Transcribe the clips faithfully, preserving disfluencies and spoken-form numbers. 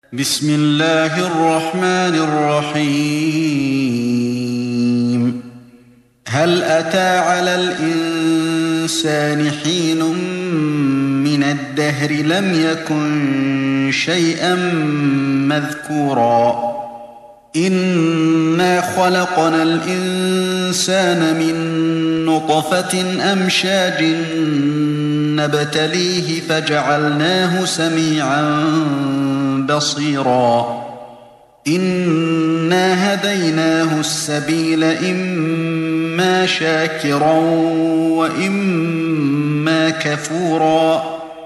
بسم الله الرحمن الرحيم هل أتى على الإنسان حين من الدهر لم يكن شيئا مذكورا إنا خلقنا الإنسان من نطفة أمشاج نبتليه فجعلناه سميعا بصيرا إنا هديناه السبيل إما شاكرا وإما كفورا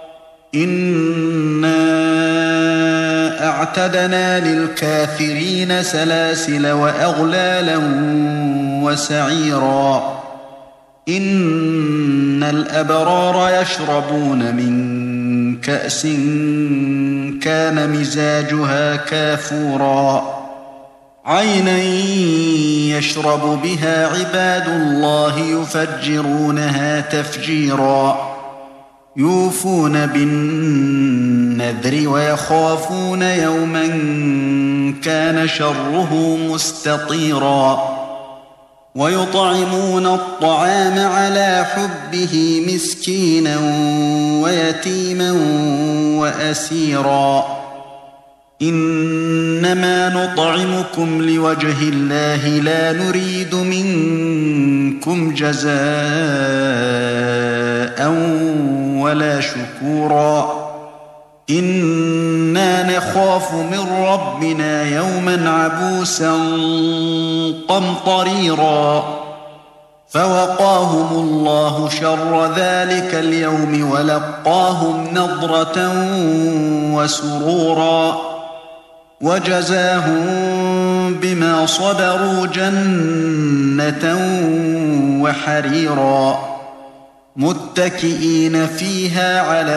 إنا أعتدنا للكافرين سلاسل وأغلالا وسعيرا إن الأبرار يشربون من كأس كان مزاجها كافورا عينا يشرب بها عباد الله يفجرونها تفجيرا يوفون بالنذر ويخافون يوما كان شره مستطيرا ويطعمون الطعام على حبه مسكينا ويتيما وأسيرا إنما نطعمكم لوجه الله لا نريد منكم جزاء ولا شكورا إنا نخاف من ربنا يوما عبوسا قمطريرا فوقاهم الله شر ذلك اليوم ولقاهم نضرة وسرورا وجزاهم بما صبروا جنة وحريرا متكئين فيها على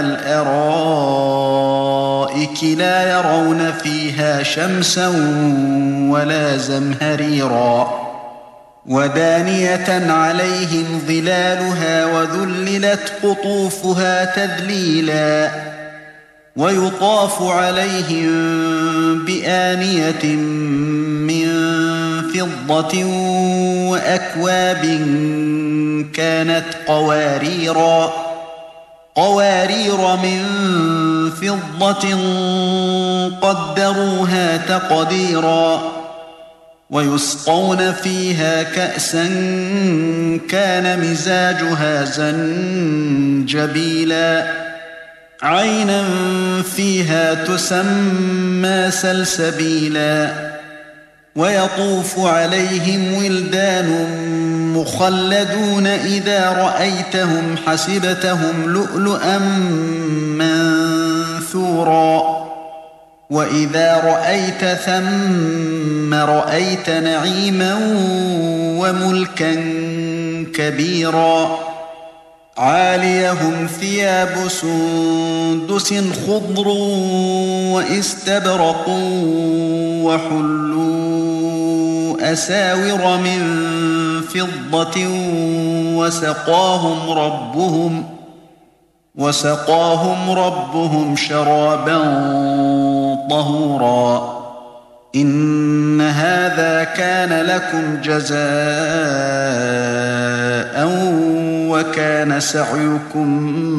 الأرائك لا يرون فيها شمسا ولا زمهريرا ودانية عليهم ظلالها وذللت قطوفها تذليلا ويطاف عليهم بآنية من فضة وأكواب كانت قواريرا قوارير من فضة قدروها تقديرا ويسقون فيها كأسا كان مزاجها زنجبيلا عينا فيها تسمى سلسبيلا ويطوف عليهم ولدان مخلدون إذا رأيتهم حسبتهم لؤلؤا منثورا وإذا رأيت ثم رأيت نعيما وملكا كبيرا عاليهم ثياب سندس خضر واستبرق وحلوا أساور من فضة وسقاهم ربهم وسقاهم ربهم شرابا طهورا إن هذا كان لكم جزاء وكان سعيكم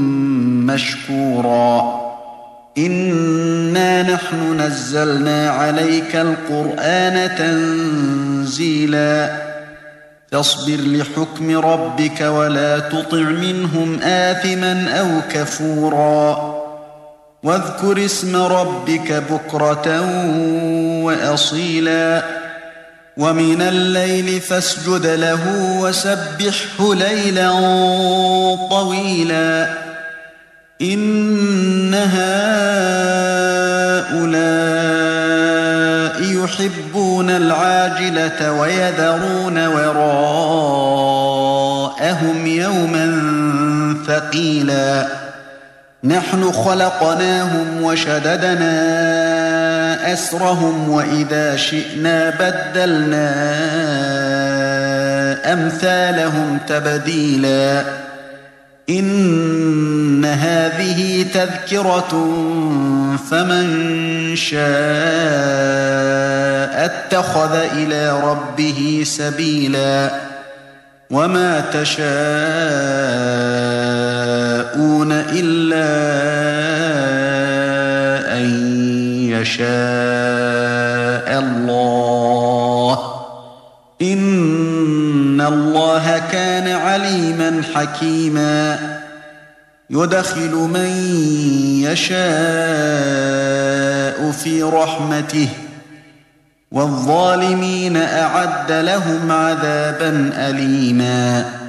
مشكورا إنا نحن نزلنا عليك القرآن تنزيلا فاصبر لحكم ربك ولا تطع منهم آثما أو كفورا واذكر اسم ربك بكرة وأصيلا ومن الليل فاسجد له وسبحه ليلا طويلا إن هؤلاء يحبون العاجلة ويذرون وراءهم يوما ثقيلا نحن خلقناهم وشددنا أسرهم وإذا شئنا بدلنا أمثالهم تبديلا إن هذه تذكرة فمن شاء اتخذ إلى ربه سبيلا وما تشاءون إلا أن يشاء الله إن الله كان عليما حكيما يدخل من يشاء في رحمته والظالمين أعد لهم عذابا أليما